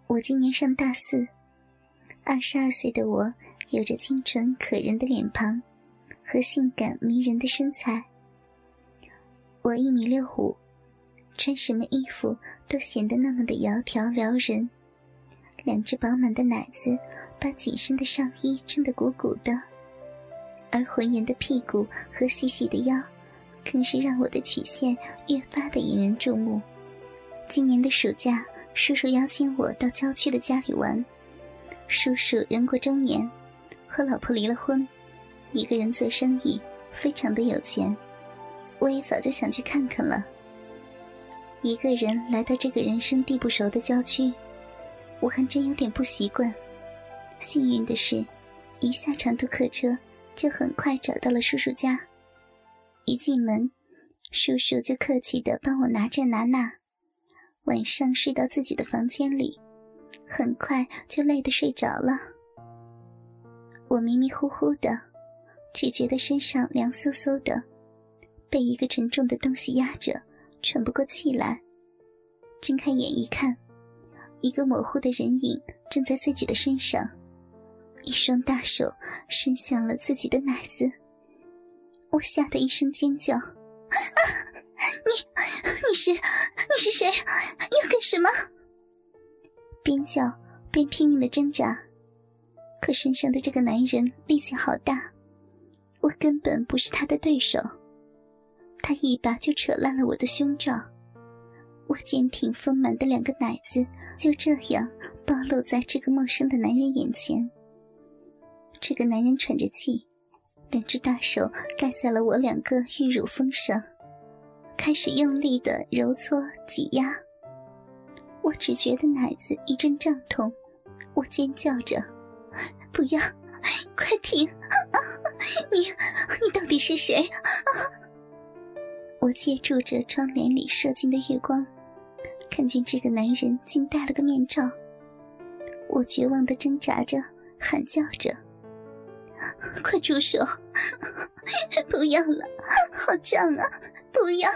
我今年上大4，22岁的我有着清纯可人的脸庞和性感迷人的身材。我1.65米，穿什么衣服都显得那么的窈窕撩人，两只饱满的奶子把紧身的上衣撑得鼓鼓的，而浑圆的屁股和细细的腰更是让我的曲线越发的引人注目。今年的暑假，叔叔邀请我到郊区的家里玩。叔叔人过中年，和老婆离了婚，一个人做生意，非常的有钱。我也早就想去看看了。一个人来到这个人生地不熟的郊区，我还真有点不习惯。幸运的是，一下长途客车就很快找到了叔叔家。一进门，叔叔就客气地帮我拿这拿那。晚上睡到自己的房间里，很快就累得睡着了。我迷迷糊糊的，只觉得身上凉飕飕的，被一个沉重的东西压着，喘不过气来。睁开眼一看，一个模糊的人影正在自己的身上，一双大手伸向了自己的奶子。我吓得一声尖叫：你是谁？要干什么？边叫边拼命的挣扎，可身上的这个男人力气好大，我根本不是他的对手。他一把就扯烂了我的胸罩，我坚挺丰满的2个奶子就这样暴露在这个陌生的男人眼前。这个男人喘着气，2只大手盖在了我2个玉乳峰上，开始用力地揉搓挤压。我只觉得奶子一阵胀痛，我尖叫着：不要，快停！你到底是谁？我借助着窗帘里射进的月光，看见这个男人竟戴了个面罩。我绝望地挣扎着，喊叫着：快住手！不要了，好胀啊！不要！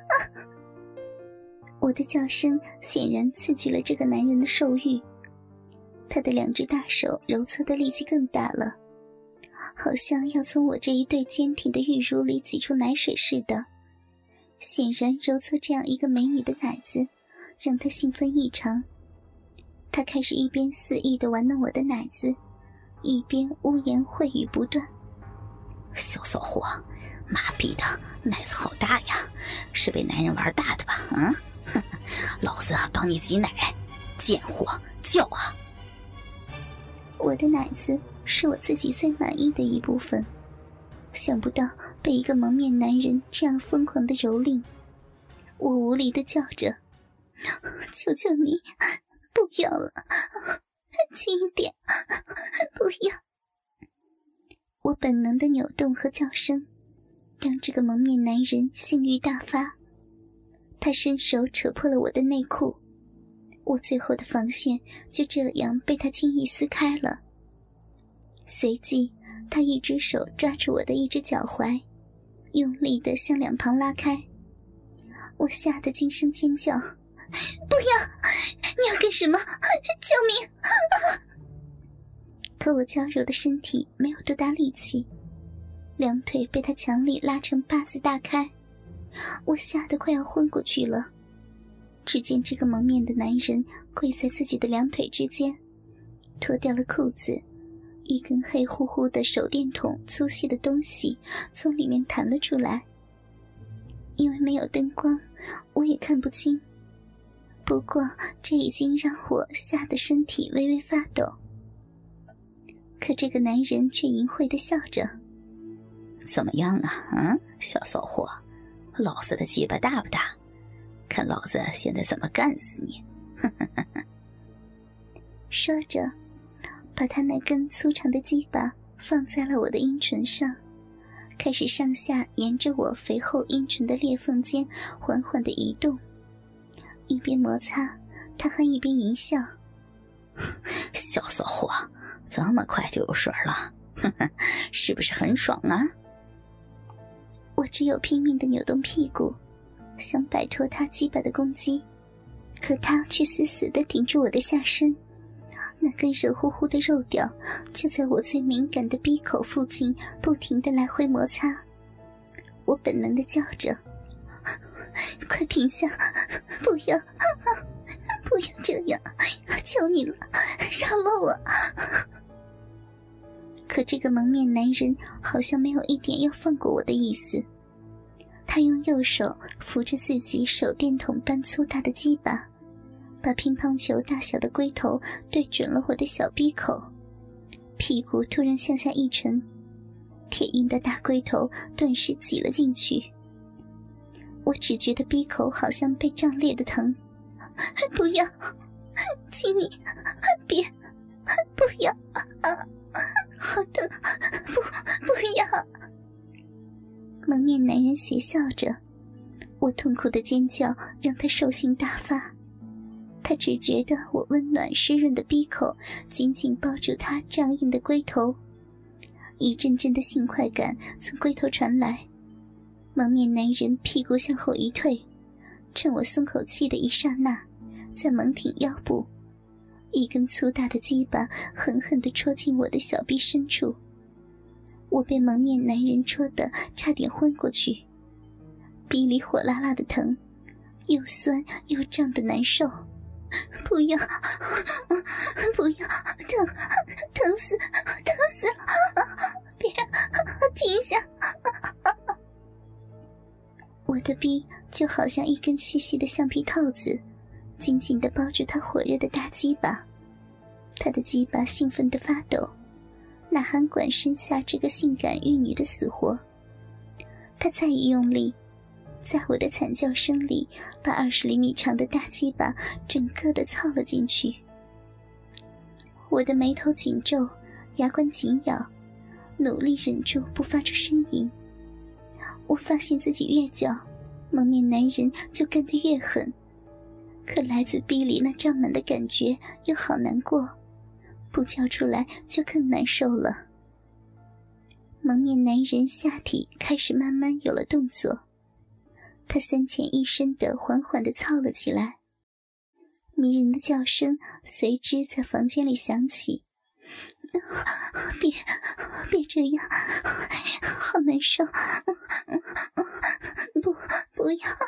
我的叫声显然刺激了这个男人的兽欲，他的2只大手揉搓的力气更大了，好像要从我这一对坚挺的玉乳里挤出奶水似的。显然揉搓这样一个美女的奶子让他兴奋异常，他开始一边肆意地玩弄我的奶子，一边污言秽语不断： 小骚货，妈逼的，奶子好大呀，是被男人玩大的吧？老子帮你挤奶，贱货，叫啊！ 我的奶子是我自己最满意的一部分，想不到被一个蒙面男人这样疯狂的蹂躏。我无力地叫着：求求你，不要了，轻一点，不要！我本能的扭动和叫声让这个蒙面男人性欲大发，他伸手扯破了我的内裤，我最后的防线就这样被他轻易撕开了。随即他一只手抓住我的一只脚踝，用力地向2旁拉开。我吓得惊声尖叫：不要！你要干什么？救命！可我娇柔的身体没有多大力气，2腿被他强力拉成8字大开，我吓得快要昏过去了。只见这个蒙面的男人跪在自己的2腿之间，脱掉了裤子，一根黑乎乎的手电筒粗细的东西从里面弹了出来。因为没有灯光，我也看不清，不过这已经让我吓得身体微微发抖。可这个男人却淫秽地笑着： 怎么样啊，小骚货，老子的鸡巴大不大？看老子现在怎么干死你！ 说着，把他那根粗长的鸡巴放在了我的阴唇上，开始上下沿着我肥厚阴唇的裂缝间缓缓地移动。一边摩擦，他还一边淫笑： 小骚货，这么快就有水了，是不是很爽啊？ 我只有拼命地扭动屁股，想摆脱他鸡巴的攻击， 可他却死死地顶住我的下身，那根热乎乎的肉屌就在我最敏感的鼻口附近不停地来回摩擦。我本能地叫着：快停下，不要，不要这样，求你了，饶了我。可这个蒙面男人好像没有一点要放过我的意思，他用右手扶着自己手电筒般粗大的鸡巴，把乒乓球大小的龟头对准了我的小鼻口，屁股突然向下一沉，铁硬的大龟头顿时挤了进去。我只觉得鼻口好像被胀裂的疼。不要，请你别，不要，好疼，不要。蒙面男人邪笑着，我痛苦的尖叫让他兽性大发。他只觉得我温暖湿润的鼻口紧紧抱住他胀硬的龟头，一阵阵的性快感从龟头传来。蒙面男人屁股向后一退，趁我松口气的一刹那，再猛挺腰部，一根粗大的鸡巴狠狠地戳进我的小臂深处。我被蒙面男人戳得差点昏过去，鼻里火辣辣的疼，又酸又胀的难受。不要，不要，疼死了，别，停下。我的臂就好像一根细细的橡皮套子，紧紧地包住他火热的大鸡巴。他的鸡巴兴奋地发抖，哪还管身下这个性感玉女的死活。他再一用力，在我的惨叫声里把20厘米长的大鸡巴整个的操了进去。我的眉头紧皱，牙关紧咬，努力忍住不发出呻吟。我发现自己越叫，蒙面男人就干得越狠，可来自逼里那胀满的感觉又好难过，不叫出来就更难受了。蒙面男人下体开始慢慢有了动作，他三前一伸地缓缓地操了起来，迷人的叫声随之在房间里响起。别这样，好难受，不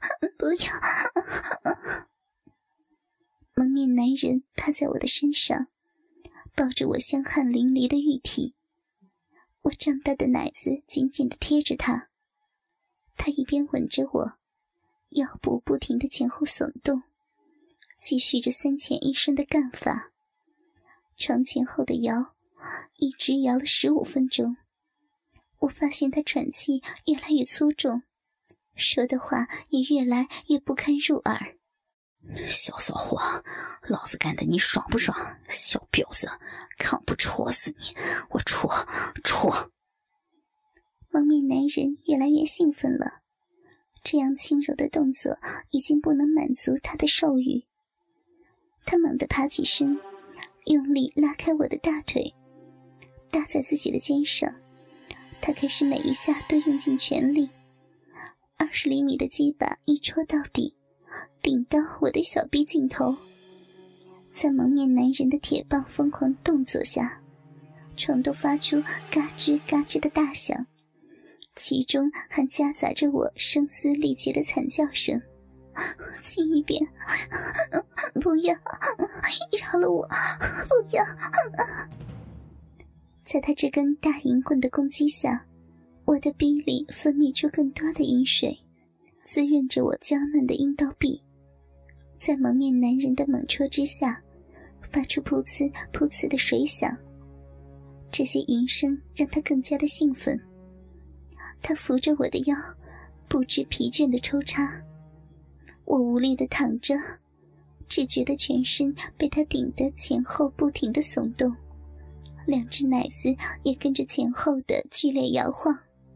要。蒙面男人趴在我的身上，抱着我香汗淋漓的玉体，我胀大的奶子紧紧地贴着他，他一边吻着我，腰部不停地前后耸动，继续着三前一伸的干法。床前后的摇，一直摇了15分钟。我发现他喘气越来越粗重，说的话也越来越不堪入耳。 小骚货，老子干得你爽不爽？小婊子，看不戳死你，我戳。 蒙面男人越来越兴奋了，这样轻柔的动作已经不能满足他的兽欲。他猛地爬起身，用力拉开我的大腿，搭在自己的肩上。他开始每一下都用尽全力，20厘米的鸡巴一戳到底，顶到我的小臂尽头。在蒙面男人的铁棒疯狂动作下，床都发出嘎吱嘎吱的大响，其中还夹杂着我声嘶力竭的惨叫声。轻一点，不要，饶了我，不要。在他这根大银棍的攻击下，我的臂里分泌出更多的阴水，滋润着我娇嫩的阴道壁。在蒙面男人的猛戳之下，发出噗呲噗呲的水响，这些淫声让他更加的兴奋。他扶着我的腰，不知疲倦的抽插。我无力地躺着，只觉得全身被他顶得前后不停地耸动，两只奶子也跟着前后的剧烈摇晃。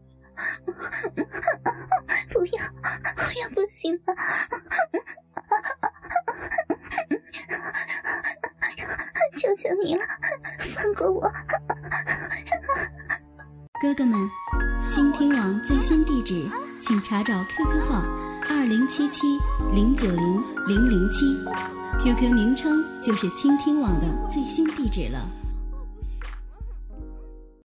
不要，我要不行了，求求你了，放过我。 哥哥们，倾听网最新地址请查找QQ号 2077-090-007，QQ 名称就是倾听网的最新地址了。